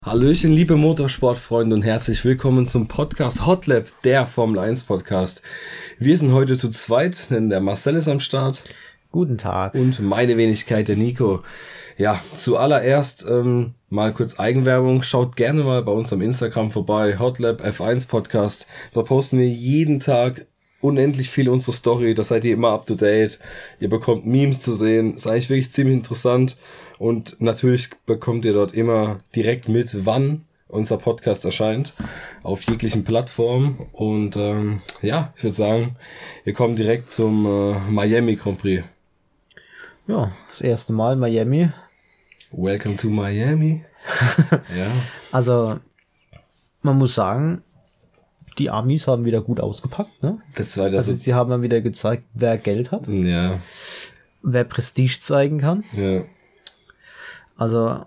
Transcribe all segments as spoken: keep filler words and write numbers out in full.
Hallöchen, liebe Motorsportfreunde und herzlich willkommen zum Podcast Hot Lap, der Formel eins Podcast. Wir sind heute zu zweit, denn der Marcel ist am Start. Guten Tag. Und meine Wenigkeit, der Nico. Ja, zuallererst ähm, mal kurz Eigenwerbung. Schaut gerne mal bei uns am Instagram vorbei, Hot Lap F eins Podcast. Da posten wir jeden Tag unendlich viel unsere Story. Da seid ihr immer up to date. Ihr bekommt Memes zu sehen. Ist eigentlich wirklich ziemlich interessant. Und natürlich bekommt ihr dort immer direkt mit, wann unser Podcast erscheint, auf jeglichen Plattformen. Und ähm, ja, ich würde sagen, wir kommen direkt zum äh, Miami Grand Prix. Ja, das erste Mal Miami. Welcome to Miami. Ja. Also, man muss sagen, die Amis haben wieder gut ausgepackt, ne? Das war das. Also, sie haben dann wieder gezeigt, wer Geld hat. Ja. Wer Prestige zeigen kann. Ja. Also,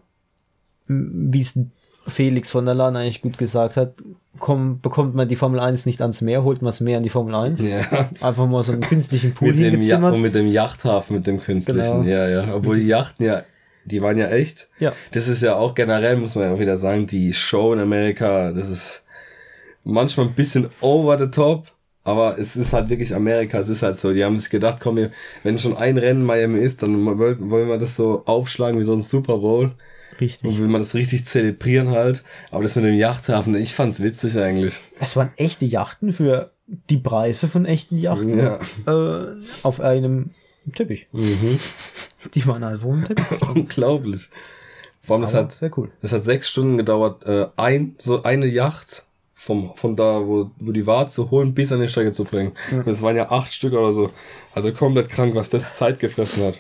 wie es Felix von der Laan eigentlich gut gesagt hat, komm, bekommt man die Formel eins nicht ans Meer, holt man das Meer an die Formel eins. Ja. Einfach mal so einen künstlichen Pool mit dem ja- hingezimmert. Und mit dem Yachthafen, mit dem künstlichen. Genau. Ja, ja. Obwohl die Yachten ja, die waren ja echt. Ja. Das ist ja auch generell, muss man ja auch wieder sagen, die Show in Amerika, das ist manchmal ein bisschen over the top. Aber es ist halt wirklich Amerika, es ist halt so, die haben sich gedacht, komm, wir, wenn schon ein Rennen Miami ist, dann wollen wir das so aufschlagen wie so ein Super Bowl. Richtig. Und will man das richtig zelebrieren halt. Aber das mit dem Yachthafen, ich fand's witzig eigentlich. Es waren echte Yachten für die Preise von echten Yachten. Ja. Äh, auf einem Teppich. Mhm. Die waren halt wohl ein Teppich. Unglaublich. Vor allem, das Aber hat, sehr cool. das hat sechs Stunden gedauert, äh, ein, so eine Yacht vom, von da, wo, wo die war, zu holen, bis an die Strecke zu bringen. Ja. Das waren ja acht Stück oder so. Also komplett krank, was das Zeit gefressen hat.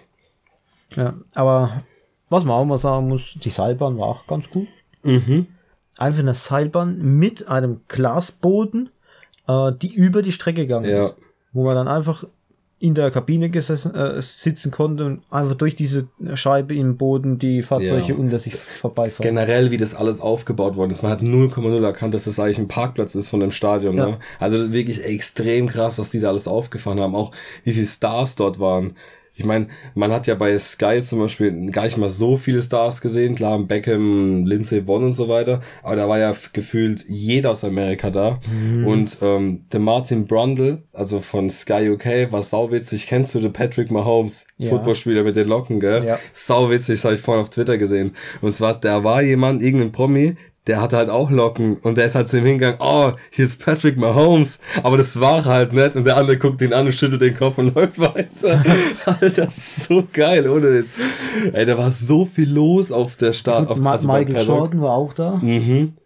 Ja, aber was man auch mal sagen muss, die Seilbahn war auch ganz cool. Mhm. Einfach eine Seilbahn mit einem Glasboden, äh, die über die Strecke gegangen Ja. ist. Wo man dann einfach in der Kabine gesessen, äh, sitzen konnte und einfach durch diese Scheibe im Boden die Fahrzeuge Ja. unter sich vorbeifahren. Generell, wie das alles aufgebaut worden ist. Man hat null Komma null erkannt, dass das eigentlich ein Parkplatz ist von dem Stadion. Ja. Ne? Also wirklich extrem krass, was die da alles aufgefahren haben. Auch wie viele Stars dort waren. Ich meine, man hat ja bei Sky zum Beispiel gar nicht mal so viele Stars gesehen. Klar, Beckham, Lindsey Vonn und so weiter. Aber da war ja gefühlt jeder aus Amerika da. Mhm. Und ähm, der Martin Brundle, also von Sky U K, war sauwitzig. Kennst du den Patrick Mahomes? Ja. Footballspieler mit den Locken, gell? Ja. Sauwitzig, das habe ich vorhin auf Twitter gesehen. Und zwar, da war jemand, irgendein Promi, der hatte halt auch Locken und der ist halt zu ihm hingegangen, oh, hier ist Patrick Mahomes, aber das war halt nicht und der andere guckt ihn an und schüttelt den Kopf und läuft weiter. Alter, das ist so geil, ohne Witz. Ey, da war so viel los auf der Start. Auf, Ma- also beim Michael Paddock. Jordan war auch da. Mhm.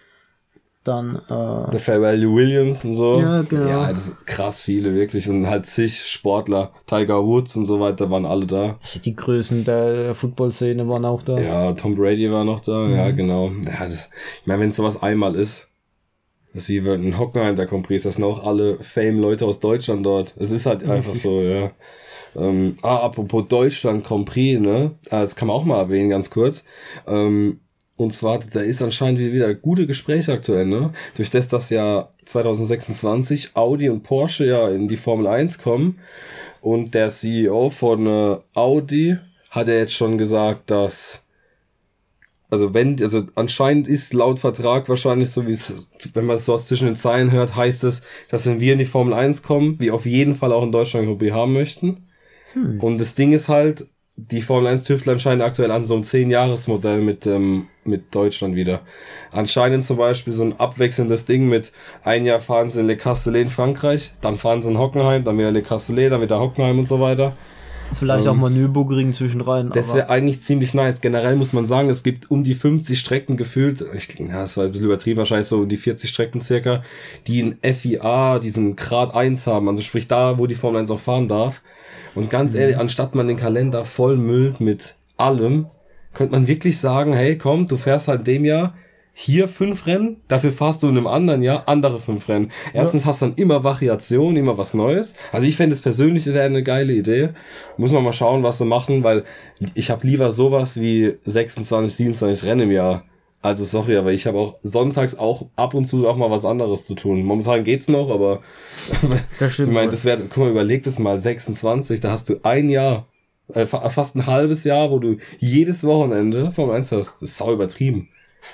Dann, äh, Der Pharrell Williams und so. Ja, genau. Ja, das sind krass viele, wirklich. Und halt zig Sportler. Tiger Woods und so weiter waren alle da. die Größen der Football-Szene waren auch da. Ja, Tom Brady war noch da. Mhm. Ja, genau. Ja, das, ich meine, wenn es sowas einmal ist, das ist wie ein Hockenheim der Grand Prix, das sind auch alle Fame-Leute aus Deutschland dort. Es ist halt einfach so, ja. Ähm, ah, apropos Deutschland Grand Prix, ne? Ah, das kann man auch mal erwähnen, ganz kurz. Ähm, und zwar, da ist anscheinend wieder gute Gespräche aktuell, ne? Durch das, dass ja zwanzig sechsundzwanzig Audi und Porsche ja in die Formel eins kommen und der C E O von äh, Audi hat ja jetzt schon gesagt, dass also wenn, also anscheinend ist laut Vertrag wahrscheinlich so, wie es, wenn man sowas zwischen den Zeilen hört, heißt es, dass wenn wir in die Formel eins kommen, wir auf jeden Fall auch in Deutschland Grand Prix haben möchten. Hm. Und das Ding ist halt, die Formel eins tüftelt anscheinend aktuell an so einem zehn-Jahres-Modell mit, ähm, mit Deutschland wieder. Anscheinend zum Beispiel so ein abwechselndes Ding mit, ein Jahr fahren sie in Le Castellet in Frankreich, dann fahren sie in Hockenheim, dann wieder Le Castellet, dann wieder Hockenheim und so weiter. Vielleicht ähm, auch mal Nürburgring zwischenrein. Das wäre eigentlich ziemlich nice. Generell muss man sagen, es gibt um die fünfzig Strecken gefühlt, ich, ja, das war ein bisschen übertrieben, wahrscheinlich so um die vierzig Strecken circa, die in F I A diesen Grad eins haben, also sprich da, wo die Formel eins auch fahren darf. Und ganz ehrlich, anstatt man den Kalender vollmüllt mit allem, könnte man wirklich sagen, hey, komm, du fährst halt in dem Jahr hier fünf Rennen, dafür fahrst du in einem anderen Jahr andere fünf Rennen. Erstens ja. hast du dann immer Variation, immer was Neues. Also ich fände es persönlich wäre eine geile Idee. Muss man mal schauen, was sie machen, weil ich habe lieber sowas wie sechsundzwanzig, siebenundzwanzig Rennen im Jahr. Also sorry, aber ich habe auch sonntags auch ab und zu auch mal was anderes zu tun. Momentan geht's noch, aber das stimmt. Ich meine, das wäre, guck mal, überleg das mal, sechsundzwanzig, da hast du ein Jahr, äh, fast ein halbes Jahr, wo du jedes Wochenende Formel eins hast. Das ist sau übertrieben.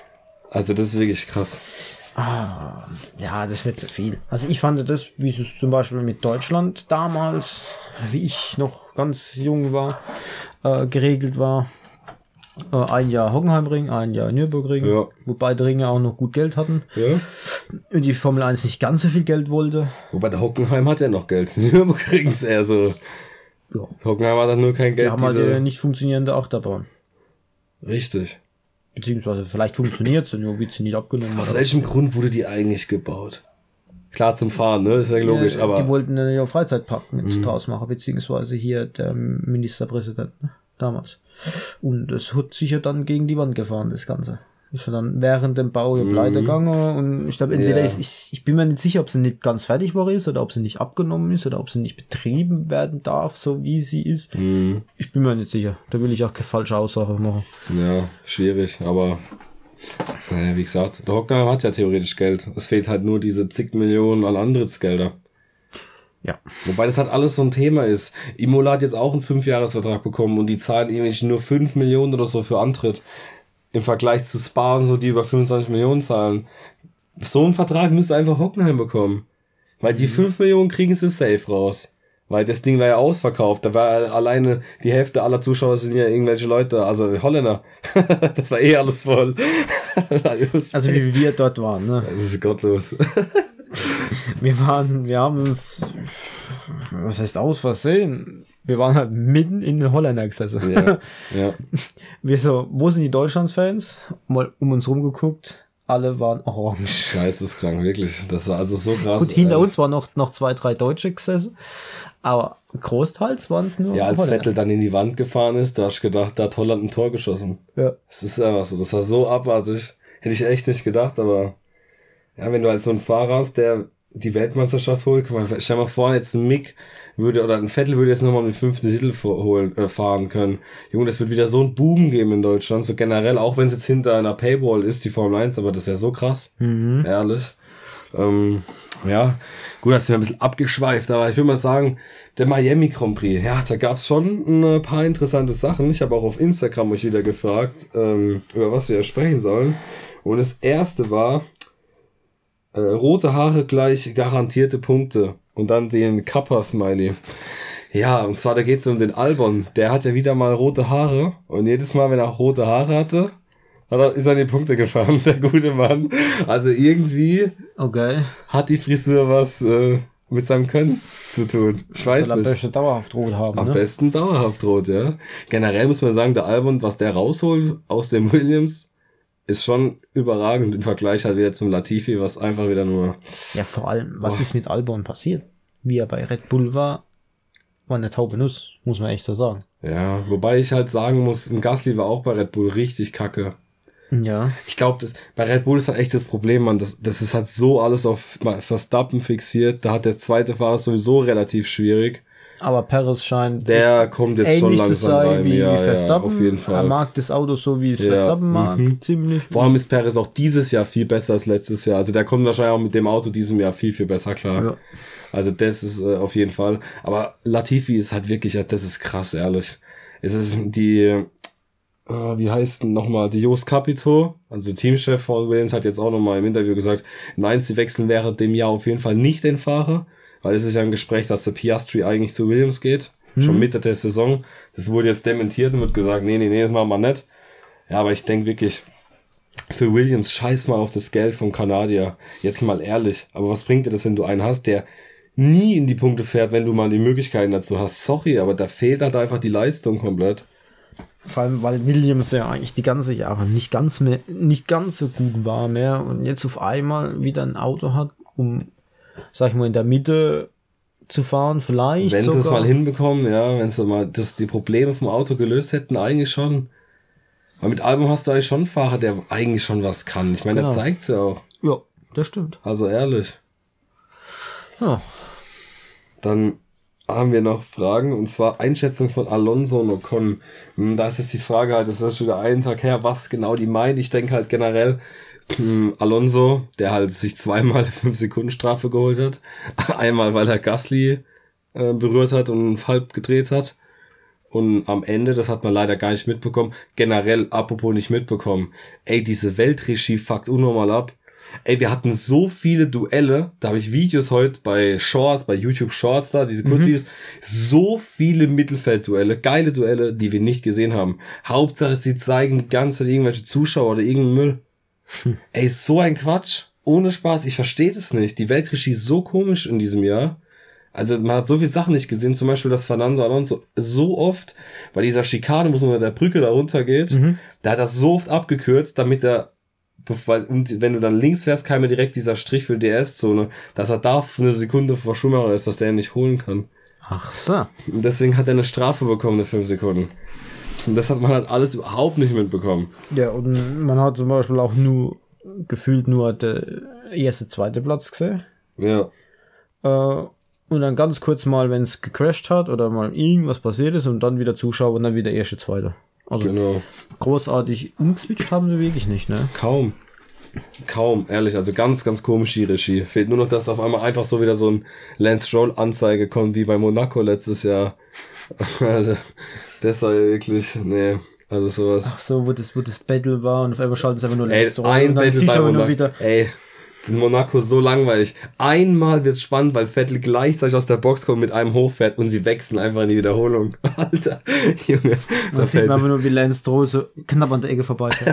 Also das ist wirklich krass. Ah, ja, das wird zu viel. Also ich fand das, wie es zum Beispiel mit Deutschland damals, wie ich noch ganz jung war, äh, geregelt war. Äh, ein Jahr Hockenheimring, ein Jahr Nürburgring, Ja. wo beide Ringe auch noch gut Geld hatten. Ja. Und die Formel eins nicht ganz so viel Geld wollte. Wobei der Hockenheim hat ja noch Geld. Nürburgring ist eher so. Ja. Hockenheim hat dann nur kein Geld. Die haben halt diese- eine nicht funktionierende Achterbahn. Richtig. Beziehungsweise vielleicht funktioniert sie, nur wird sie nicht abgenommen. Aus oder? welchem Grund wurde die eigentlich gebaut? Klar zum Fahren, ne? Ist ja logisch, Ja, aber. die wollten ja Freizeitpark mit draus machen, beziehungsweise hier der Ministerpräsident, ne? Damals. Und es hat sich ja dann gegen die Wand gefahren, das Ganze. Ist ja dann während dem Bau ja pleite gegangen und ich glaube, entweder Ja. ist, ich, ich bin mir nicht sicher, ob sie nicht ganz fertig war ist oder ob sie nicht abgenommen ist oder ob sie nicht betrieben werden darf, so wie sie ist. Mhm. Ich bin mir nicht sicher. Da will ich auch keine falsche Aussage machen. Ja, schwierig, aber naja, wie gesagt, der Hockenheim hat ja theoretisch Geld. Es fehlt halt nur diese zig Millionen an Antrittsgelder. Ja. Wobei das halt alles so ein Thema ist. Imola hat jetzt auch einen Fünfjahresvertrag bekommen und die zahlen irgendwie nur fünf Millionen oder so für Antritt. Im Vergleich zu Spa und so, die über fünfundzwanzig Millionen zahlen. So einen Vertrag müsste einfach Hockenheim bekommen. Weil die fünf Millionen kriegen sie safe raus. Weil das Ding war ja ausverkauft. Da war alleine die Hälfte aller Zuschauer sind ja irgendwelche Leute, also Holländer. Das war eh alles voll. Also wie wir dort waren, ne? Das ist gottlos. Wir waren, wir haben uns, was heißt aus Versehen? Wir waren halt mitten in den Holländer gesessen. Ja, ja. Wir so, wo sind die Deutschlandsfans? Mal um uns rumgeguckt, alle waren orange. Geisteskrank, wirklich. Das war also so krass. Gut, hinter ehrlich. uns waren noch, noch zwei, drei Deutsche gesessen, aber großteils waren es nur Ja, als Holländer. Vettel dann in die Wand gefahren ist, da hast du gedacht, da hat Holland ein Tor geschossen. Ja. Das ist einfach so, das war so abartig. Hätte ich echt nicht gedacht, aber ja, wenn du als so einen Fahrer hast, der die Weltmeisterschaft holt, guck mal, stell mal vor, jetzt ein Mick würde, oder ein Vettel würde jetzt nochmal den fünften Titel vorholen, äh, fahren können. Junge, das wird wieder so ein Boom geben in Deutschland, so generell, auch wenn es jetzt hinter einer Paywall ist, die Formel eins, aber das wäre so krass, Mhm. ehrlich. Ähm, ja, gut, das ist ja ein bisschen abgeschweift, aber ich würde mal sagen, der Miami Grand Prix, ja, da gab's schon ein paar interessante Sachen. Ich habe auch auf Instagram euch wieder gefragt, ähm, über was wir sprechen sollen. Und das erste war, äh, rote Haare gleich garantierte Punkte. Und dann den Kappa-Smiley. Ja, und zwar, da geht's um den Albon. Der hat ja wieder mal rote Haare. Und jedes Mal, wenn er auch rote Haare hatte, hat er, ist er in die Punkte gefahren, der gute Mann. Also irgendwie Okay. hat die Frisur was äh, mit seinem Können zu tun. Ich weiß Soll er nicht. besser dauerhaft rot haben, Am ne? besten dauerhaft rot, ja. Generell muss man sagen, der Albon, was der rausholt aus dem Williams, ist schon überragend im Vergleich halt wieder zum Latifi, was einfach wieder nur... Ja, vor allem, was Boah. ist mit Albon passiert? Wie er bei Red Bull war, war eine taube Nuss, muss man echt so sagen. Ja, wobei ich halt sagen muss, ein Gasly war auch bei Red Bull richtig kacke. Ja. Ich glaube, das bei Red Bull ist halt echt das Problem, man, das, das ist halt so alles auf Verstappen fixiert, da hat der zweite Fahrer sowieso relativ schwierig. Aber Perez scheint Der kommt jetzt schon ähnlich zu langsam sein rein. wie, ja, wie Verstappen. ja, auf jeden Fall. Er mag das Auto so, wie es Ja, Verstappen mag, mhm. ziemlich. Vor allem ist Perez auch dieses Jahr viel besser als letztes Jahr. Also der kommt wahrscheinlich auch mit dem Auto diesem Jahr viel, viel besser klar. Ja. Also das ist äh, auf jeden Fall. Aber Latifi ist halt wirklich, das ist krass, ehrlich. Es ist die, äh, wie heißt denn nochmal, die Jost Capito, also Teamchef von Williams, hat jetzt auch nochmal im Interview gesagt, nein, sie wechseln während dem Jahr auf jeden Fall nicht den Fahrer, weil es ist ja ein Gespräch, dass der Piastri eigentlich zu Williams geht. Schon Mitte der Saison. Das wurde jetzt dementiert und wird gesagt, nee, nee, nee, das machen wir nicht. Ja, aber ich denke wirklich, für Williams, scheiß mal auf das Geld vom Kanadier. Jetzt mal ehrlich. Aber was bringt dir das, wenn du einen hast, der nie in die Punkte fährt, wenn du mal die Möglichkeiten dazu hast? Sorry, aber da fehlt halt einfach die Leistung komplett. Vor allem, weil Williams ja eigentlich die ganze Jahre nicht ganz mehr, nicht ganz so gut war mehr und jetzt auf einmal wieder ein Auto hat, um, sag ich mal, in der Mitte zu fahren, vielleicht Wenn sie sogar. es mal hinbekommen, ja, wenn sie mal das, die Probleme vom Auto gelöst hätten, eigentlich schon. Aber mit Albon hast du eigentlich schon einen Fahrer, der eigentlich schon was kann. Ich meine, Genau. der zeigt's ja auch. Ja, das stimmt. Also ehrlich. Ja. Dann haben wir noch Fragen, und zwar Einschätzung von Alonso und Ocon. Hm, Da ist jetzt die Frage halt, das ist schon wieder einen Tag her, was genau die meinen. Ich denke halt generell, hm, Alonso, der halt sich zweimal fünf Sekunden Strafe geholt hat. Einmal, weil er Gasly äh, berührt hat und halb gedreht hat. Und am Ende, das hat man leider gar nicht mitbekommen, generell, apropos nicht mitbekommen, ey, diese Weltregie fuckt unnormal ab. Ey, wir hatten so viele Duelle, da habe ich Videos heute bei Shorts, bei YouTube Shorts da, diese Kurzvideos, mhm. so viele Mittelfeldduelle, geile Duelle, die wir nicht gesehen haben. Hauptsache, sie zeigen die ganze Zeit irgendwelche Zuschauer oder irgendeinen Müll. Hm. Ey, so ein Quatsch. Ohne Spaß, ich verstehe das nicht. Die Weltregie ist so komisch in diesem Jahr. Also man hat so viele Sachen nicht gesehen, zum Beispiel, dass Fernando Alonso so oft bei dieser Schikane, wo es unter der Brücke da runter geht, mhm. da hat er so oft abgekürzt, damit er Weil, und wenn du dann links fährst, kam mir direkt dieser Strich für die D S-Zone, dass er da eine Sekunde vor Schumacher ist, dass der ihn nicht holen kann. Ach so. Und deswegen hat er eine Strafe bekommen, eine fünf Sekunden. Und das hat man halt alles überhaupt nicht mitbekommen. Ja, und man hat zum Beispiel auch nur, gefühlt nur der erste, zweite Platz gesehen. Ja. Äh, und dann ganz kurz mal, wenn es gecrashed hat oder mal irgendwas passiert ist und dann wieder Zuschauer und dann wieder erste, zweite. Also genau. Großartig umgeswitcht haben sie wirklich nicht, ne? Kaum. Kaum, ehrlich. Also ganz, ganz komisch die Regie. Fehlt nur noch, dass auf einmal einfach so wieder so ein Lance Stroll-Anzeige kommt, wie bei Monaco letztes Jahr. Das war wirklich, nee, also sowas. Ach so, wo das, wo das Battle war und auf einmal schaltet es einfach nur Lance Stroll. Ein und dann Battle bei aber nur wieder. Ey, in Monaco so langweilig. Einmal wird's spannend, weil Vettel gleichzeitig aus der Box kommt, mit einem hochfährt und sie wechseln einfach in die Wiederholung. Alter, Junge. Da sieht man einfach nur, wie Lance Stroll so knapp an der Ecke vorbeifährt.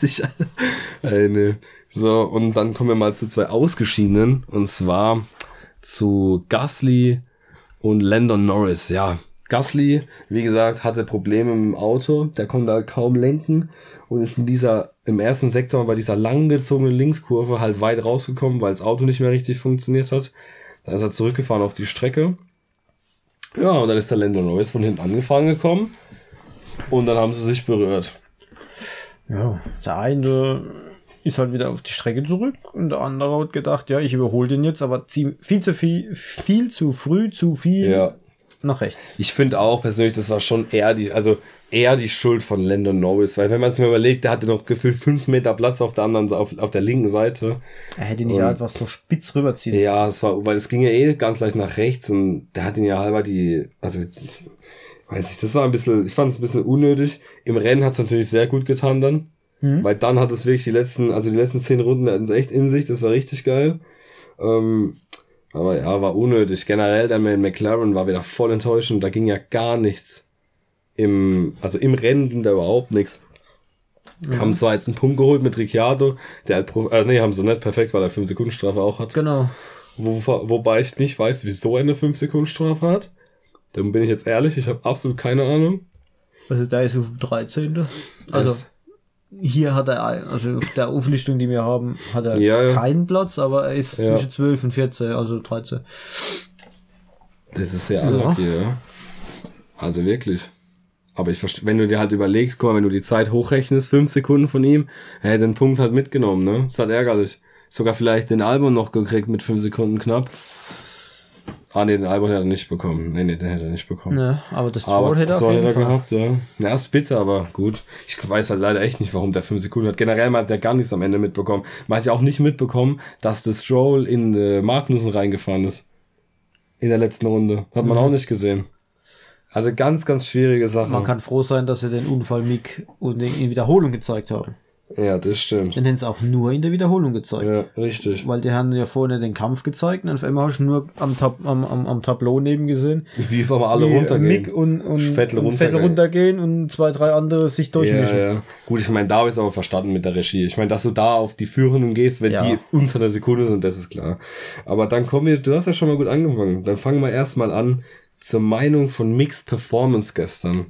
Ey, nee. So, und dann kommen wir mal zu zwei Ausgeschiedenen, und zwar zu Gasly und Lando Norris. Ja, Gasly, wie gesagt, hatte Probleme mit dem Auto, der konnte halt kaum lenken und ist in dieser, im ersten Sektor bei dieser langgezogenen Linkskurve halt weit rausgekommen, weil das Auto nicht mehr richtig funktioniert hat. Dann ist er zurückgefahren auf die Strecke. Ja, und dann ist der Lando Norris von hinten angefahren gekommen und dann haben sie sich berührt. Ja, der eine ist halt wieder auf die Strecke zurück und der andere hat gedacht, ja, ich überhole den jetzt, aber viel zu viel, viel zu früh, zu viel. Ja. Nach rechts. Ich finde auch persönlich, das war schon eher die, also eher die Schuld von Lando Norris, weil wenn man es mir überlegt, der hatte noch gefühlt fünf Meter Platz auf der anderen, auf, auf der linken Seite. Er hätte ihn nicht einfach so spitz rüberziehen. Ja, es war, weil es ging ja eh ganz leicht nach rechts und der hat ihn ja halber die, also, weiß ich, das war ein bisschen, ich fand es ein bisschen unnötig. Im Rennen hat es natürlich sehr gut getan dann, mhm. weil dann hat es wirklich die letzten, also die letzten zehn Runden hatten es echt in sich, das war richtig geil. Ähm, Aber ja, war unnötig. Generell, der McLaren war wieder voll enttäuschend. Da ging ja gar nichts. Im, also im Rennen ging da überhaupt nichts. Ja. Haben zwar jetzt einen Punkt geholt mit Ricciardo, der halt, äh, nee, haben sie nicht perfekt, weil er fünf Sekunden Strafe auch hat. Genau. Wo, wobei ich nicht weiß, wieso er eine fünf Sekunden Strafe hat. Dann bin ich jetzt ehrlich, ich habe absolut keine Ahnung. Also da ist auf dreizehnte Also es, hier hat er, also auf der Auflistung, die wir haben, hat er ja, ja. keinen Platz, aber er ist ja. zwischen zwölf und vierzehn, also dreizehn. Das ist sehr unlucky, ja. ja. Also wirklich. Aber ich verstehe, wenn du dir halt überlegst, guck mal, wenn du die Zeit hochrechnest, fünf Sekunden von ihm, er hätte den Punkt halt mitgenommen, ne? Ist halt ärgerlich. Sogar vielleicht den Albon noch gekriegt mit fünf Sekunden knapp. Ah, nee, den Albon hätte er nicht bekommen. Nee, nee, den hätte er nicht bekommen. Ne, aber das Stroll hätte er auf jeden Fall gehabt, ja. Na, ist bitter, aber gut. Ich weiß halt leider echt nicht, warum der fünf Sekunden hat. Generell, man hat ja gar nichts am Ende mitbekommen. Man hat ja auch nicht mitbekommen, dass der Stroll in äh, Magnussen reingefahren ist. In der letzten Runde. Hat man mhm. auch nicht gesehen. Also ganz, ganz schwierige Sache. Man kann froh sein, dass sie den Unfall Mick und in Wiederholung gezeigt haben. Ja, das stimmt. Den haben sie auch nur in der Wiederholung gezeigt. Ja, richtig. Weil die haben ja vorne den Kampf gezeigt und auf einmal hast du nur am, Tab- am, am, am Tableau neben gesehen. Wie auf einmal alle runtergehen. Mick und, und, Vettel und Vettel runtergehen und zwei, drei andere sich durchmischen. Ja, ja. Gut, ich meine, da habe ich es aber verstanden mit der Regie. Ich meine, dass du da auf die Führenden gehst, wenn ja. die unter einer Sekunde sind, das ist klar. Aber dann kommen wir, du hast ja schon mal gut angefangen. Dann fangen wir erstmal an zur Meinung von Mixed Performance gestern.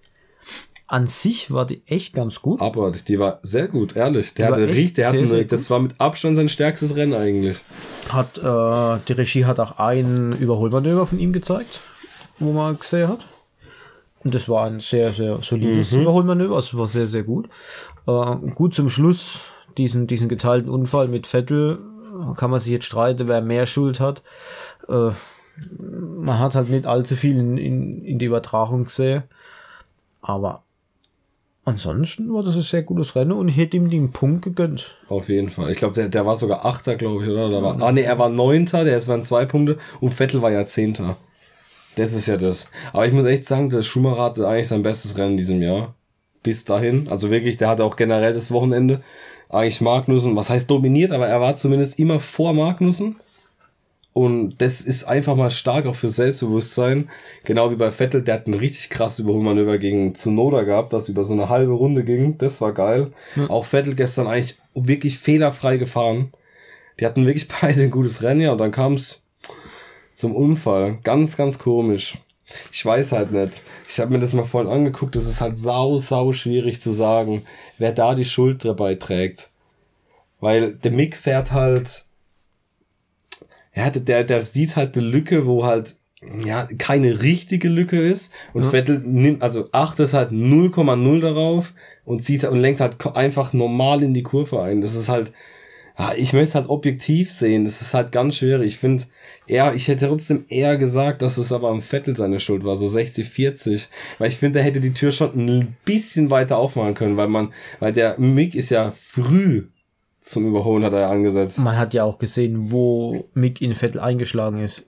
An sich war die echt ganz gut. Aber die war sehr gut, ehrlich. Der hatte richtig, der sehr, hat eine, das war mit Abstand sein stärkstes Rennen eigentlich. Hat, äh, die Regie hat auch ein Überholmanöver von ihm gezeigt, wo man gesehen hat. Und das war ein sehr, sehr solides mhm. Überholmanöver, also war sehr, sehr gut. Äh, gut zum Schluss, diesen, diesen geteilten Unfall mit Vettel, kann man sich jetzt streiten, wer mehr Schuld hat. Äh, man hat halt nicht allzu viel in, in, in die Übertragung gesehen. Aber ansonsten war das ein sehr gutes Rennen und ich hätte ihm den Punkt gegönnt. Auf jeden Fall. Ich glaube, der, der war sogar Achter, glaube ich, oder? Da war, ah, nee, er war Neunter, der waren zwei Punkte und Vettel war ja Zehnter. Das ist ja das. Aber ich muss echt sagen, der Schumacher hatte eigentlich sein bestes Rennen in diesem Jahr. Bis dahin. Also wirklich, der hatte auch generell das Wochenende eigentlich Magnussen, was heißt dominiert, aber er war zumindest immer vor Magnussen. Und das ist einfach mal stark auch für Selbstbewusstsein. Genau wie bei Vettel, der hat ein richtig krasses Überholmanöver gegen Tsunoda gehabt, was über so eine halbe Runde ging. Das war geil. Mhm. Auch Vettel gestern eigentlich wirklich fehlerfrei gefahren. Die hatten wirklich beide ein gutes Rennen, ja, und dann kam es zum Unfall. Ganz, ganz komisch. Ich weiß halt nicht. Ich habe mir das mal vorhin angeguckt, das ist halt sau, sau schwierig zu sagen, wer da die Schuld dabei trägt. Weil der Mick fährt halt, ja, der, der sieht halt eine Lücke, wo halt, ja, keine richtige Lücke ist. Und ja. Vettel nimmt, also achtet halt null Komma null darauf und zieht und lenkt halt einfach normal in die Kurve ein. Das ist halt, ja, ich möchte es halt objektiv sehen. Das ist halt ganz schwierig. Ich finde, eher, ich hätte trotzdem eher gesagt, dass es aber am Vettel seine Schuld war, so sechzig vierzig. Weil ich finde, er hätte die Tür schon ein bisschen weiter aufmachen können, weil man, weil der Mick ist ja früh zum Überholen, hat er ja angesetzt. Man hat ja auch gesehen, wo Mick in Vettel eingeschlagen ist.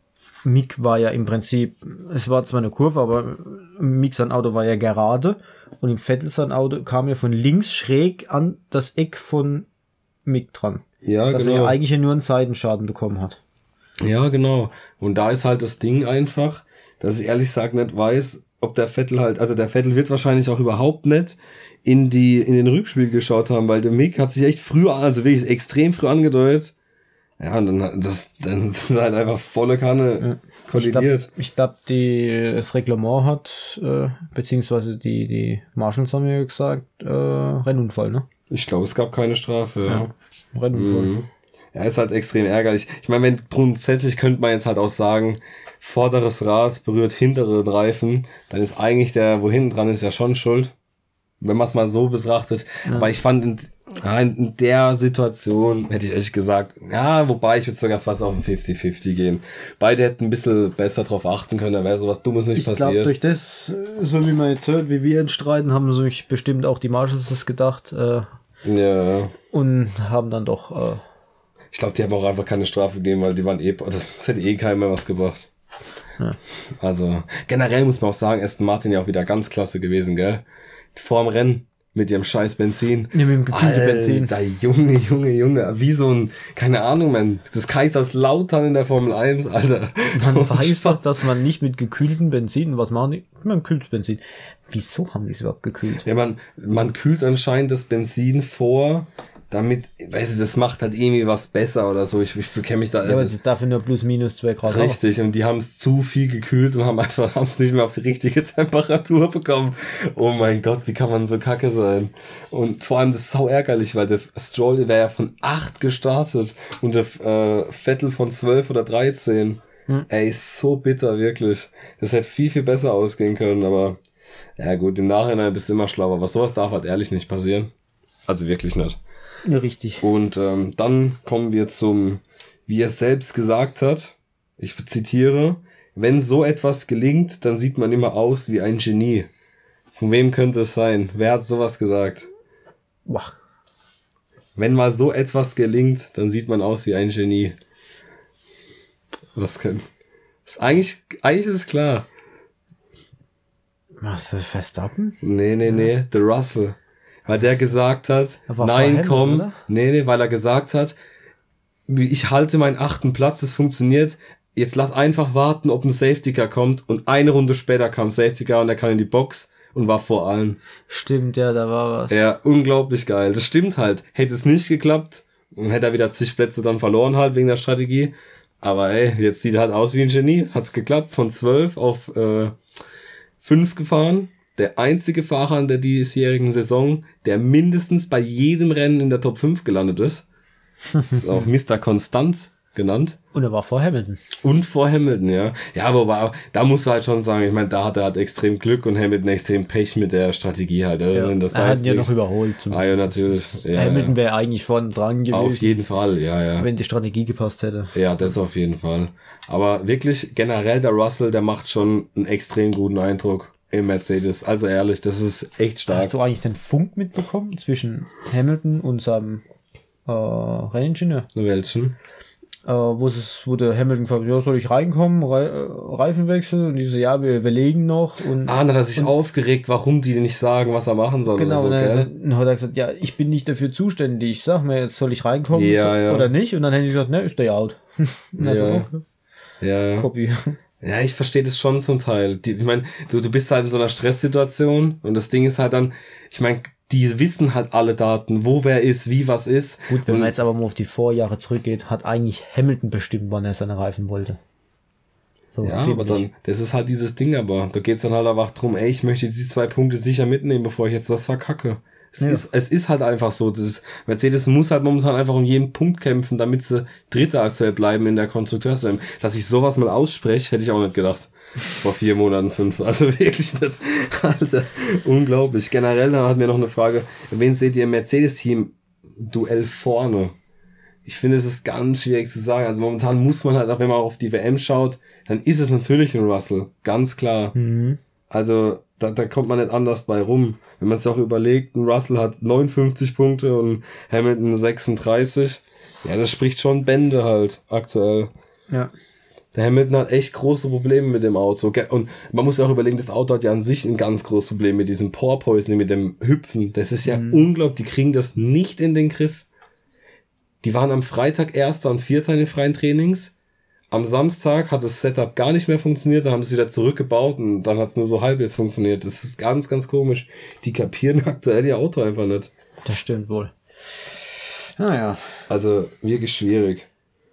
Mick war ja im Prinzip, es war zwar eine Kurve, aber Mick sein Auto war ja gerade und im Vettel sein Auto kam ja von links schräg an das Eck von Mick dran. Ja, dass genau. er ja eigentlich nur einen Seitenschaden bekommen hat. Ja, genau. Und da ist halt das Ding einfach, dass ich ehrlich gesagt nicht weiß, ob der Vettel halt, also der Vettel wird wahrscheinlich auch überhaupt nicht in die, in den Rückspiel geschaut haben, weil der Mick hat sich echt früh, also wirklich extrem früh angedeutet. Ja, und dann, das, dann ist halt einfach volle Kanne ja. kollidiert. Ich glaube, glaub, die, das Reglement hat, äh, beziehungsweise die, die Marshals haben ja gesagt, äh, Rennunfall, ne? Ich glaube, es gab keine Strafe. Ja, ja. Rennunfall. Mhm. Ja, ist halt extrem ärgerlich. Ich meine, wenn grundsätzlich könnte man jetzt halt auch sagen, vorderes Rad berührt hinteren Reifen, dann ist eigentlich der, wo hinten dran ist, ja schon schuld. Wenn man es mal so betrachtet. Ja. Aber ich fand, in, in der Situation hätte ich echt gesagt, ja, wobei ich würde sogar fast auf ein fünfzig fünfzig gehen. Beide hätten ein bisschen besser drauf achten können, da wäre sowas Dummes nicht ich passiert. Ich glaube, durch das, so wie man jetzt hört, wie wir uns streiten, haben sich bestimmt auch die Marshals das gedacht. Äh, ja. Und haben dann doch... Äh, ich glaube, die haben auch einfach keine Strafe gegeben, weil die waren eh, also es hätte eh keinem mehr was gebracht. Ja. Also, generell muss man auch sagen, Aston Martin ja auch wieder ganz klasse gewesen, gell? Vorm Rennen mit ihrem scheiß Benzin. Ja, mit dem gekühlten Benzin. Da Junge, Junge, Junge, wie so ein, keine Ahnung, man, das Kaiserslautern in der Formel eins, Alter. Man und weiß doch, dass man nicht mit gekühlten Benzin, was machen die? Man kühlt Benzin. Wieso haben die es überhaupt gekühlt? Ja, man, man kühlt anscheinend das Benzin vor, damit, weißt du, das macht halt irgendwie was besser oder so. Ich, ich bekenne mich da. Also, ja, aber es ist dafür nur plus minus zwei Grad. Richtig, und die haben es zu viel gekühlt und haben einfach, haben es nicht mehr auf die richtige Temperatur bekommen. Oh mein Gott, wie kann man so kacke sein? Und vor allem, das ist sau ärgerlich, weil der Stroll wäre ja von acht gestartet und der äh, Vettel von zwölf oder dreizehn. Hm. Ey, ist so bitter, wirklich. Das hätte viel, viel besser ausgehen können, aber ja gut, im Nachhinein bist du immer schlauer. Was sowas darf halt ehrlich nicht passieren. Also wirklich nicht. Ja, richtig. Und ähm, dann kommen wir zum, wie er selbst gesagt hat, ich zitiere, wenn so etwas gelingt, dann sieht man immer aus wie ein Genie. Von wem könnte es sein? Wer hat sowas gesagt? Boah. Wenn mal so etwas gelingt, dann sieht man aus wie ein Genie. Was kann? Ist eigentlich, eigentlich ist es klar. Was, Verstappen? Nee, nee, nee, The Russell. Weil der gesagt hat, nein, komm, oder? nee, nee, weil er gesagt hat, ich halte meinen achten Platz, das funktioniert, jetzt lass einfach warten, ob ein Safety Car kommt, und eine Runde später kam Safety Car und er kam in die Box und war vor allen. Stimmt, ja, da war was. Ja, unglaublich geil, das stimmt halt. Hätte es nicht geklappt, dann hätte er wieder zig Plätze dann verloren halt wegen der Strategie, aber ey, jetzt sieht er halt aus wie ein Genie, hat geklappt, von zwölf auf äh, fünf gefahren. Der einzige Fahrer in der diesjährigen Saison, der mindestens bei jedem Rennen in der Top fünf gelandet ist. Ist auch Mister Konstant genannt. Und er war vor Hamilton. Und vor Hamilton, ja. Ja, aber da musst du halt schon sagen, ich meine, da hat er halt extrem Glück und Hamilton extrem Pech mit der Strategie halt. Ja, das er hat ihn ja noch überholt. Ah ja, natürlich. Ja, Hamilton ja. wäre eigentlich vorne dran gewesen. Auf jeden Fall, ja, ja. Wenn die Strategie gepasst hätte. Ja, das auf jeden Fall. Aber wirklich, generell der Russell, der macht schon einen extrem guten Eindruck im Mercedes. Also ehrlich, das ist echt stark. Hast du eigentlich den Funk mitbekommen zwischen Hamilton und seinem äh, Renningenieur? Welchen? äh, wo es, wo der Hamilton gefragt hat, ja, soll ich reinkommen, Re äh, Reifen wechseln? Und die so, ja, wir überlegen noch. Und, ah, dann hat er sich und, aufgeregt, warum die nicht sagen, was er machen soll. Genau, oder so, und gell? dann hat er gesagt, ja, ich bin nicht dafür zuständig. Sag mir, jetzt soll ich reinkommen ja, so, ja. oder nicht? Und dann hätte ich gesagt, ne, ist der out. Ja. Also, okay. Ja, ja. Copy. Ja, ich verstehe das schon zum Teil. Die, ich meine, du, du bist halt in so einer Stresssituation und das Ding ist halt dann, ich meine, die wissen halt alle Daten, wo wer ist, wie was ist. Gut, wenn und, man jetzt aber mal auf die Vorjahre zurückgeht, hat eigentlich Hamilton bestimmt, wann er seine Reifen wollte. So, ja, ziemlich. aber dann, das ist halt dieses Ding, aber da geht's dann halt einfach drum, ey, ich möchte jetzt die zwei Punkte sicher mitnehmen, bevor ich jetzt was verkacke. Es, ja. ist, es ist halt einfach so, das ist, Mercedes muss halt momentan einfach um jeden Punkt kämpfen, damit sie Dritter aktuell bleiben in der Konstrukteurswelt. Dass ich sowas mal ausspreche, hätte ich auch nicht gedacht. Vor vier Monaten, fünf. Also wirklich nicht. Alter, unglaublich. Generell hat mir noch eine Frage. Wen seht ihr im Mercedes-Team-Duell vorne? Ich finde, es ist ganz schwierig zu sagen. Also momentan muss man halt, auch wenn man auf die W M schaut, dann ist es natürlich ein Russell. Ganz klar. Mhm. Also, da, da kommt man nicht anders bei rum. Wenn man es auch überlegt, ein Russell hat neunundfünfzig Punkte und Hamilton sechsunddreißig. Ja, das spricht schon Bände halt, aktuell. Ja. Der Hamilton hat echt große Probleme mit dem Auto. Und man muss auch überlegen, das Auto hat ja an sich ein ganz großes Problem mit diesem Porpoising, mit dem Hüpfen. Das ist ja mhm. unglaublich. Die kriegen das nicht in den Griff. Die waren am Freitag Erster und Vierter in den freien Trainings. Am Samstag hat das Setup gar nicht mehr funktioniert, dann haben sie es wieder zurückgebaut und dann hat es nur so halb jetzt funktioniert. Das ist ganz, ganz komisch. Die kapieren aktuell ihr Auto einfach nicht. Das stimmt wohl. Naja. Also wirklich schwierig.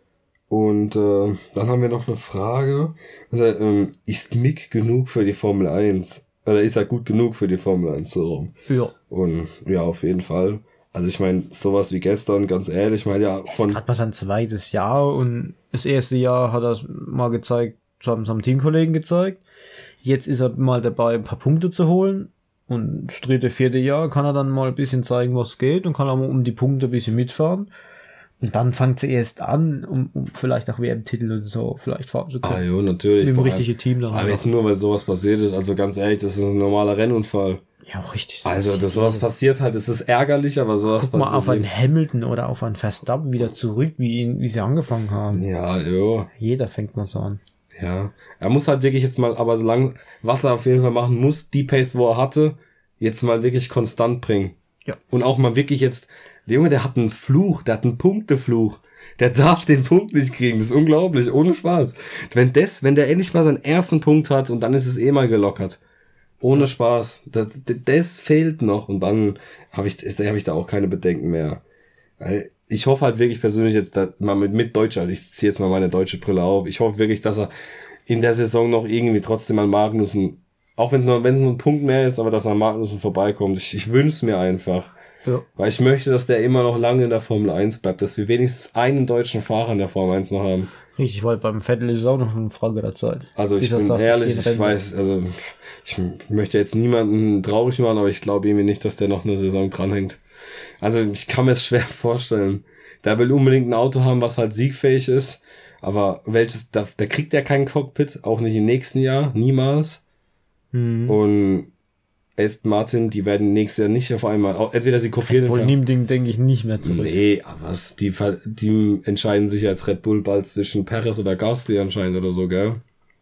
Und äh, dann haben wir noch eine Frage. Also, ähm, ist Mick genug für die Formel eins? Oder ist er gut genug für die Formel eins so rum? Ja. Und ja, auf jeden Fall. Also ich meine, sowas wie gestern, ganz ehrlich, ich meine ja von... Es ist gerade mal sein zweites Jahr und das erste Jahr hat er es mal gezeigt, haben seinem Teamkollegen gezeigt. Jetzt ist er mal dabei, ein paar Punkte zu holen und das dritte, vierte Jahr kann er dann mal ein bisschen zeigen, was geht und kann auch um die Punkte ein bisschen mitfahren. Und dann fängt sie erst an, um, um vielleicht auch W M-Titel und so vielleicht fahren zu können. Ah jo, natürlich. Mit dem richtigen Team dann. Aber jetzt nur, weil sowas passiert ist, also ganz ehrlich, das ist ein normaler Rennunfall. Ja, richtig. Also, dass sowas passiert halt, das ist ärgerlich, aber sowas Guck passiert. mal auf einen Hamilton oder auf einen Verstappen wieder zurück, wie ihn, wie sie angefangen haben. Ja, jo. Jeder fängt mal so an. Ja. Er muss halt wirklich jetzt mal, aber solange, was er auf jeden Fall machen muss, die Pace, wo er hatte, jetzt mal wirklich konstant bringen. Ja. Und auch mal wirklich jetzt, der Junge, der hat einen Fluch, der hat einen Punktefluch. Der darf den Punkt nicht kriegen, das ist unglaublich, ohne Spaß. Wenn das, wenn der endlich mal seinen ersten Punkt hat und dann ist es eh mal gelockert. Ohne Spaß. Das, das fehlt noch und dann habe ich, ist, hab ich da auch keine Bedenken mehr. Weil ich hoffe halt wirklich persönlich jetzt, da, mal mit, mit Deutscher, ich ziehe jetzt mal meine deutsche Brille auf, ich hoffe wirklich, dass er in der Saison noch irgendwie trotzdem an Magnussen, auch wenn es nur, wenn es nur ein Punkt mehr ist, aber dass er an Magnussen vorbeikommt. Ich, ich wünsche es mir einfach. Ja. Weil ich möchte, dass der immer noch lange in der Formel eins bleibt, dass wir wenigstens einen deutschen Fahrer in der Formel eins noch haben. Richtig, weil beim Vettel ist es auch noch eine Frage der Zeit. Also ich bin ehrlich, ich, ich weiß, also ich möchte jetzt niemanden traurig machen, aber ich glaube irgendwie nicht, dass der noch eine Saison dranhängt. Also ich kann mir es schwer vorstellen. Der will unbedingt ein Auto haben, was halt siegfähig ist, aber welches, da, da kriegt er kein Cockpit, auch nicht im nächsten Jahr, niemals. Mhm. Und Aston Martin, die werden nächstes Jahr nicht auf einmal, entweder sie kopieren... Red Bull nimmt Ding, denke ich, nicht mehr zurück. Nee, aber was, die, die entscheiden sich als Red Bull bald zwischen Perez oder Gasly anscheinend oder so, gell?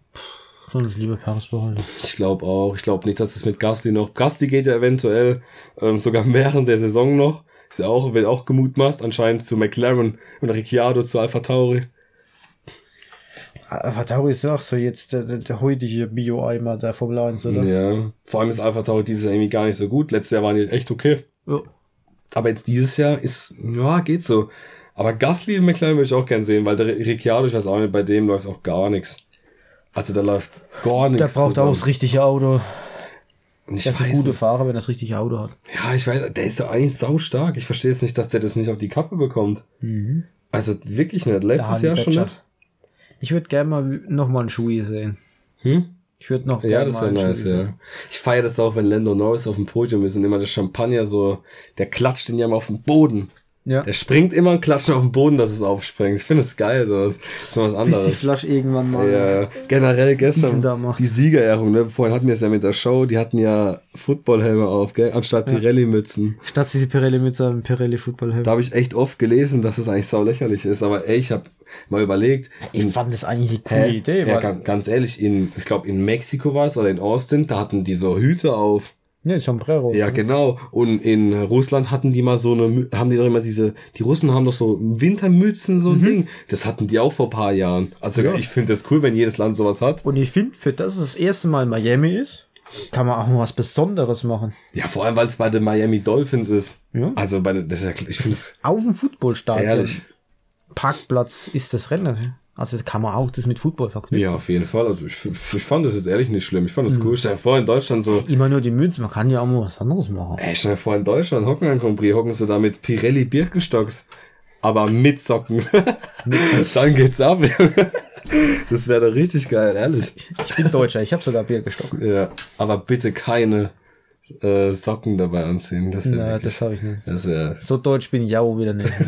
Sonst lieber Perez behalten. Ich glaube auch, ich glaube nicht, dass es mit Gasly noch, Gasly geht ja eventuell ähm, sogar während der Saison noch, ist ja auch, wird auch gemutmaßt, anscheinend zu McLaren und Ricciardo zu AlphaTauri. AlphaTauri ist ja auch so jetzt der, der, der heutige Bio-Eimer der Formel eins, oder? Ja, vor allem ist AlphaTauri dieses Jahr irgendwie gar nicht so gut. Letztes Jahr waren die echt okay. Ja. Aber jetzt dieses Jahr ist, ja, geht so. Aber Gasly und McLaren würde ich auch gern sehen, weil der Ricciardo, ich weiß auch nicht, bei dem läuft auch gar nichts. Also da läuft gar nichts. Der braucht zusammen. auch das richtige Auto. Ich der ist ein guter Fahrer, wenn er das richtige Auto hat. Ja, ich weiß, der ist ja eigentlich sau stark. Ich verstehe jetzt nicht, dass der das nicht auf die Kappe bekommt. Mhm. Also wirklich nicht. Letztes Jahr schon nicht. Ich würde gerne mal noch mal einen Schuh sein. Hm? Ich würde noch ja, gerne das mal wäre einen nice, Schuh ja. sehen. Ich feiere das auch, wenn Lando Norris auf dem Podium ist und immer das Champagner so, der klatscht den ja mal auf den Boden. Ja. Der springt immer und klatscht auf den Boden, dass es aufspringt. Ich finde es geil, so. Das ist schon was anderes. Bis die Flasche irgendwann mal. Ja, generell gestern da macht. die Siegerehrung, ne? Vorhin hatten wir es ja mit der Show, die hatten ja Footballhelme auf, gell? Anstatt Ja. Pirelli-Mützen. Statt diese Pirelli-Mütze haben Pirelli-Footballhelm. Da habe ich echt oft gelesen, dass das eigentlich sau lächerlich ist, aber ey, ich habe mal überlegt. Ich in, fand das eigentlich eine coole hä? Idee. Ja, weil, ganz, ganz ehrlich, in, ich glaube in Mexiko war es oder in Austin, da hatten die so Hüte auf. ne, Sombrero. Ja, genau. Und in Russland hatten die mal so eine, Mü- haben die doch immer diese, die Russen haben doch so Wintermützen, so ein Mhm. Ding. Das hatten die auch vor ein paar Jahren. Also Ja. ich finde das cool, wenn jedes Land sowas hat. Und ich finde, für das es das erste Mal in Miami ist, kann man auch mal was Besonderes machen. Ja, vor allem, weil es bei den Miami Dolphins ist. Ja. Also bei den, das ist ja, ich finde es Auf dem Footballstadion. ehrlich. Parkplatz ist das Rennen. Also kann man auch das mit Football verknüpfen. Ja, auf jeden Fall. Also ich, ich fand das jetzt ehrlich nicht schlimm. Ich fand das cool. Stell dir vor, in Deutschland so, Immer nur die Mütze, man kann ja auch mal was anderes machen. ey, stell dir vor, in Deutschland hocken ein Grand Prix, hocken sie da mit Pirelli Birkenstocks. Aber mit Socken. Dann geht's ab. Das wäre doch richtig geil, ehrlich. Ich bin Deutscher, ich habe sogar Bier gestockt. Ja, aber bitte keine äh, Socken dabei anziehen. Das, wär Ja, wirklich, das habe ich nicht. das wär, So deutsch bin ich auch wieder nicht.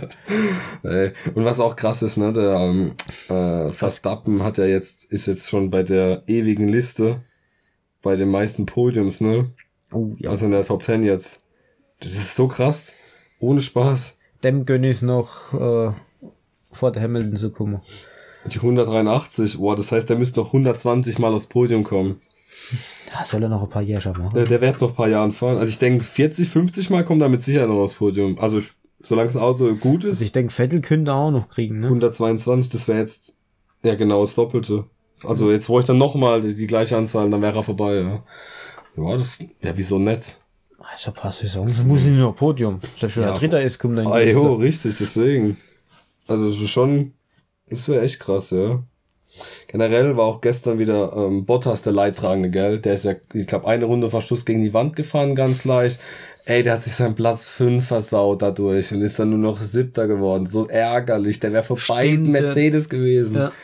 ey. Und was auch krass ist, ne, der ähm, äh, Verstappen hat ja jetzt, ist jetzt schon bei der ewigen Liste bei den meisten Podiums, ne? Oh ja. Also in der Top Ten jetzt. Das ist so krass. Ohne Spaß. Dem gönne ich noch äh, vor der Hamilton zu kommen. Die hundertdreiundachtzig, boah, das heißt, der müsste noch hundertzwanzig Mal aufs Podium kommen. Da soll er noch ein paar Jahre machen. Der, der wird noch ein paar Jahren fahren. Also ich denke, vierzig, fünfzig Mal kommt er mit Sicherheit noch aufs Podium. Also ich- solange das Auto gut ist, Also ich denke, Vettel könnte er auch noch kriegen, ne? hundertzweiundzwanzig, das wäre jetzt ja genau das Doppelte. Also jetzt brauche ich dann nochmal die, die gleiche Anzahl, dann wäre er vorbei, ja. Ja, das, ja, wieso nett. Also ein paar Saisons, das muss nicht nur Podium. Selbst wenn Ja, er Dritter ist, kommt er in Ah, die jo, Liste. richtig, deswegen. Also es ist schon, das wäre echt krass, ja. Generell war auch gestern wieder ähm, Bottas der Leidtragende, gell? Der ist ja, ich glaube, eine Runde Verschluss gegen die Wand gefahren, ganz leicht. Ey, der hat sich seinen Platz fünf versaut dadurch und ist dann nur noch Siebter geworden. So ärgerlich, der wäre vor beiden Stimmt, der- Mercedes gewesen. Ja.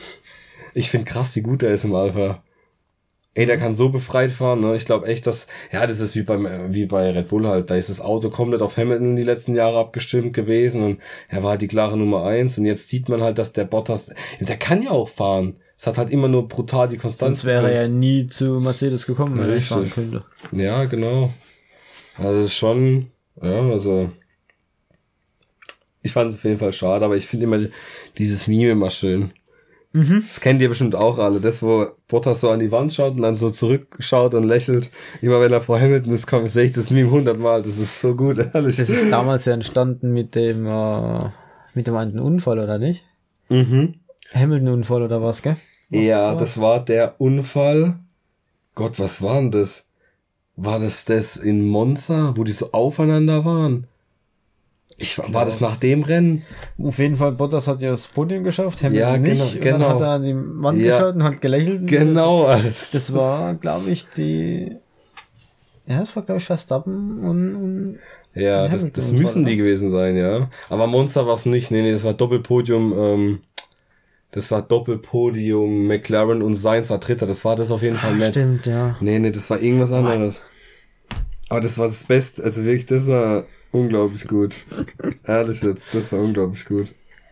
Ich find krass, wie gut der ist im Alpha. Ey, der kann so befreit fahren, ne? Ich glaube echt, dass, ja, das ist wie beim, äh, wie bei Red Bull halt. Da ist das Auto komplett auf Hamilton die letzten Jahre abgestimmt gewesen und er war halt die klare Nummer eins und jetzt sieht man halt, dass der Bottas, der kann ja auch fahren. Es hat halt immer nur brutal die Konstanz. Sonst wäre er ja nie zu Mercedes gekommen, wenn er nicht fahren Richtig. könnte. Ja, genau. Also es ist schon, ja, also ich fand es auf jeden Fall schade, aber ich finde immer dieses Meme immer schön. Mhm. Das kennt ihr bestimmt auch alle. Das, wo Bottas so an die Wand schaut und dann so zurückschaut und lächelt. Immer wenn er vor Hamilton ist, kommt, sehe ich das Meme hundertmal. Das ist so gut, ehrlich. Das ist damals ja entstanden mit dem, äh, mit dem einen Unfall, oder nicht? Mhm. Hamilton-Unfall oder was, gell? Was Ja, war? das war der Unfall. Gott, was war denn das? War das das in Monza, wo die so aufeinander waren? Ich, war, war das nach dem Rennen? Auf jeden Fall, Bottas hat ja das Podium geschafft, Hamilton Ja, genau, nicht. Und genau. dann hat er an die Wand Ja. geschaut und hat gelächelt. Genau, alles. Das war, glaube ich, die... Ja, das war, glaube ich, Verstappen und... und Ja, das, Hamilton das Unfall, müssen die oder? gewesen sein, ja. Aber Monza war es nicht. Nee, nee, das war Doppelpodium. Ähm, das war Doppelpodium. McLaren und Sainz war Dritter. Das war das auf jeden Fall nett. Stimmt, ja. Nee, nee, das war irgendwas anderes. Aber das war das Beste. Also wirklich, das war unglaublich gut. Ehrlich jetzt, das war unglaublich gut.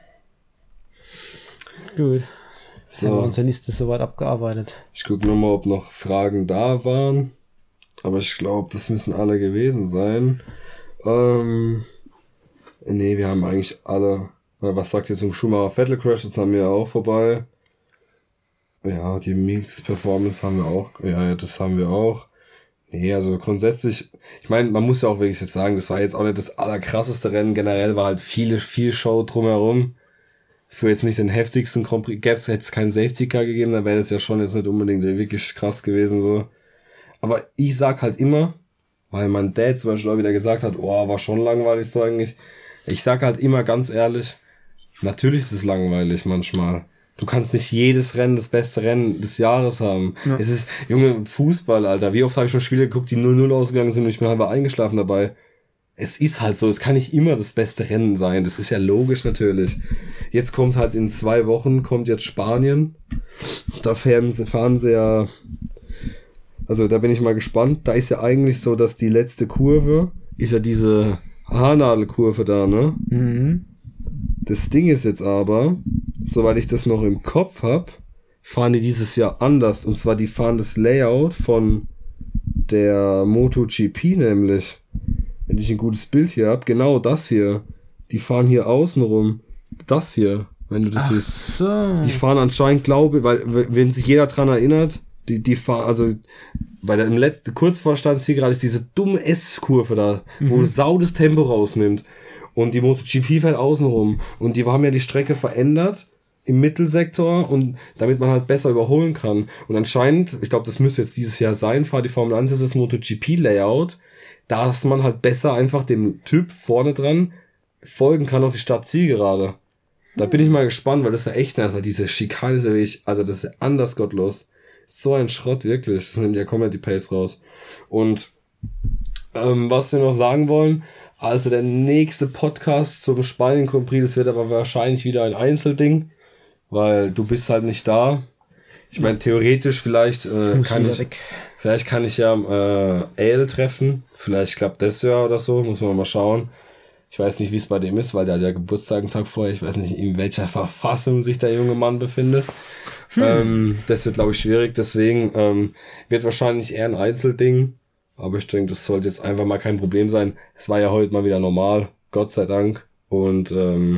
Gut. So. Haben wir So, unsere Liste soweit abgearbeitet. ich gucke nochmal, ob noch Fragen da waren. Aber ich glaube, das müssen alle gewesen sein. Ähm, nee, wir haben eigentlich alle. Was sagt ihr zum Schumacher Vettel Crash? Das haben wir ja auch vorbei. Ja, die Mix Performance haben wir auch. Ja, ja, das haben wir auch. Nee, also grundsätzlich, ich meine, man muss ja auch wirklich jetzt sagen, das war jetzt auch nicht das allerkrasseste Rennen. Generell war halt viele, viel Show drumherum. Für jetzt nicht den heftigsten Grand Prix. Gäbe es jetzt keinen Safety Car gegeben, dann wäre das ja schon jetzt nicht unbedingt wirklich krass gewesen, so. Aber ich sag halt immer, weil mein Dad zum Beispiel auch wieder gesagt hat, oh, war schon langweilig so eigentlich. Ich sag halt immer ganz ehrlich, natürlich ist es langweilig manchmal. Du kannst nicht jedes Rennen das beste Rennen des Jahres haben. Ja. Es ist, Junge, Fußball, Alter. Wie oft habe ich schon Spiele geguckt, die null null ausgegangen sind und ich bin halber eingeschlafen dabei. Es ist halt so, es kann nicht immer das beste Rennen sein. Das ist ja logisch natürlich. Jetzt kommt halt in zwei Wochen, kommt jetzt Spanien. Da fahren sie, fahren sie ja, also da bin ich mal gespannt. Da ist ja eigentlich so, dass die letzte Kurve ist ja diese Haarnadelkurve da, ne? Mhm. Das Ding ist jetzt aber, soweit ich das noch im Kopf hab, fahren die dieses Jahr anders. Und zwar, die fahren das Layout von der MotoGP nämlich. Wenn ich ein gutes Bild hier hab, genau das hier. Die fahren hier außen rum. Das hier, wenn du das Ach siehst. so. Die fahren anscheinend, glaube ich, weil, wenn sich jeder dran erinnert, die, die fahren, also, bei der, im letzten, kurz vor Stadtziel gerade ist diese dumme S-Kurve da, mhm. wo sau das Tempo rausnimmt. Und die MotoGP fährt außen rum. Und die haben ja die Strecke verändert im Mittelsektor und damit man halt besser überholen kann. Und anscheinend, ich glaube, das müsste jetzt dieses Jahr sein, fahrt die Formel eins, ist das MotoGP-Layout, dass man halt besser einfach dem Typ vorne dran folgen kann auf die Stadtzielgerade. Da bin ich mal gespannt, weil das war echt nice, weil diese Schikane ist ja wirklich, also das ist anders gottlos. So ein Schrott, wirklich. Das nimmt ja komplett die Pace raus. Und ähm, was wir noch sagen wollen, also der nächste Podcast zum Spanien Grand Prix, das wird aber wahrscheinlich wieder ein Einzelding, weil du bist halt nicht da. Ich meine, theoretisch vielleicht äh, kann ich, weg. vielleicht kann ich ja äh, Ale treffen. Vielleicht klappt das ja oder so, muss man mal schauen. Ich weiß nicht, wie es bei dem ist, weil der hat ja Geburtstag einen Tag vorher. Ich weiß nicht, in welcher Verfassung sich der junge Mann befindet. Hm. Ähm, das wird, glaube ich, schwierig. Deswegen ähm, wird wahrscheinlich eher ein Einzelding. Aber ich denke, das sollte jetzt einfach mal kein Problem sein. Es war ja heute mal wieder normal. Gott sei Dank. Und ähm,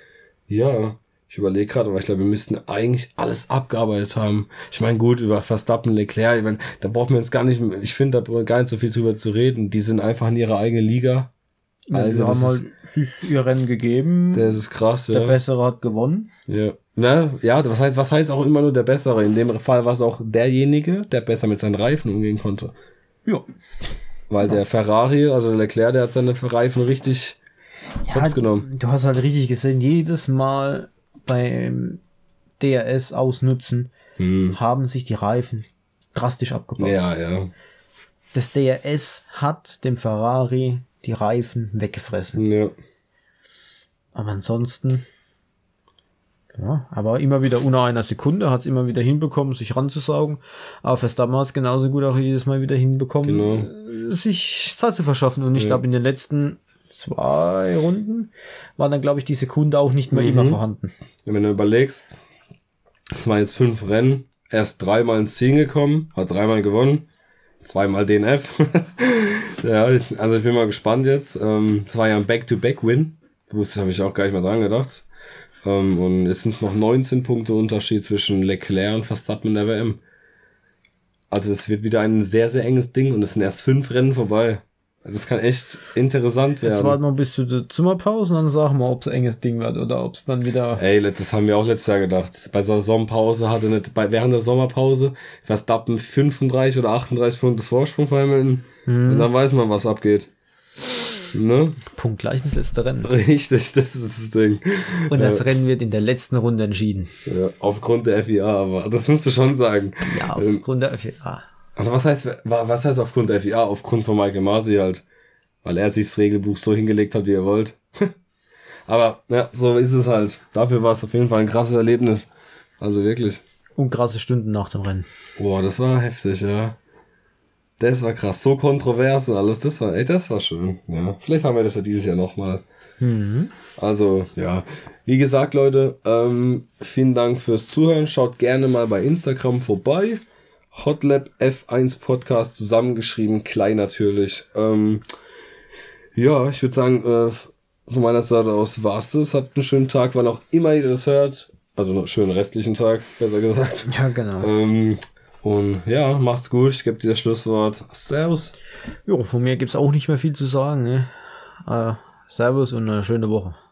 ja, ich überlege gerade, aber ich glaube, wir müssten eigentlich alles abgearbeitet haben. Ich meine, gut, über Verstappen, Leclerc, ich mein, da braucht man jetzt gar nicht, ich finde, da gar nicht so viel drüber zu reden. Die sind einfach in ihrer eigenen Liga. Also, die haben halt ihr Rennen gegeben. Das ist krass, ja. Der Bessere hat gewonnen. Ja. Ne? Ja, was heißt, was heißt auch immer nur der Bessere? In dem Fall war es auch derjenige, der besser mit seinen Reifen umgehen konnte. Ja. Weil ja. der Ferrari, also der Leclerc, der hat seine Reifen richtig ja, hops genommen. Du hast halt richtig gesehen, jedes Mal beim D R S ausnutzen, hm. haben sich die Reifen drastisch abgebaut. Ja, ja. Das D R S hat dem Ferrari die Reifen weggefressen. Ja. Aber ansonsten, ja, aber immer wieder unter einer Sekunde hat es immer wieder hinbekommen, sich ranzusaugen. Aber Verstappen hat es genauso gut auch jedes Mal wieder hinbekommen, genau. sich Zeit zu verschaffen. Und ich ja. glaube, in den letzten zwei Runden war dann, glaube ich, die Sekunde auch nicht mehr mhm. immer vorhanden. Wenn du überlegst, es waren jetzt fünf Rennen, erst dreimal ins Ziel gekommen, hat dreimal gewonnen. Zweimal D N F. Ja, also ich bin mal gespannt jetzt. Ähm, das war ja ein Back-to-Back-Win. Das habe ich auch gar nicht mal dran gedacht. Ähm, und jetzt sind es noch neunzehn Punkte Unterschied zwischen Leclerc und Verstappen in der W M. Also es wird wieder ein sehr, sehr enges Ding und es sind erst fünf Rennen vorbei. Also das kann echt interessant werden. Jetzt warten wir bis zu der Sommerpause und dann sagen wir, ob es ein enges Ding wird oder ob es dann wieder... Ey, das haben wir auch letztes Jahr gedacht. Bei so einer Sommerpause hatte nicht, bei, während der Sommerpause Verstappen fünfunddreißig oder achtunddreißig Punkte Vorsprung vor Hamilton. Mhm. Und dann weiß man, was abgeht. Ne? Punkt gleich ins letzte Rennen. Richtig, das ist das Ding. Und das ja. Rennen wird in der letzten Runde entschieden. Ja, aufgrund der F I A, aber das musst du schon sagen. Ja, aufgrund der F I A. Also was heißt, was heißt aufgrund der F I A? Aufgrund von Michael Masi halt. Weil er sich das Regelbuch so hingelegt hat, wie er wollte. Aber, ja, so ist es halt. Dafür war es auf jeden Fall ein krasses Erlebnis. Also wirklich. Und krasse Stunden nach dem Rennen. Boah, das war heftig, ja. Das war krass. So kontrovers und alles. Das war, ey, das war schön. Ja. Vielleicht haben wir das ja dieses Jahr nochmal. Mhm. Also, ja. Wie gesagt, Leute, ähm, vielen Dank fürs Zuhören. Schaut gerne mal bei Instagram vorbei. Hotlap F eins Podcast zusammengeschrieben, klein natürlich. Ähm, ja, ich würde sagen, äh, von meiner Seite aus war's das. Habt einen schönen Tag, wann auch immer ihr das hört. Also einen schönen restlichen Tag, besser gesagt. Ja, genau. Ähm, und ja, macht's gut. Ich gebe dir das Schlusswort. Servus. Jo, von mir gibt's auch nicht mehr viel zu sagen. Ne? Äh, servus und eine schöne Woche.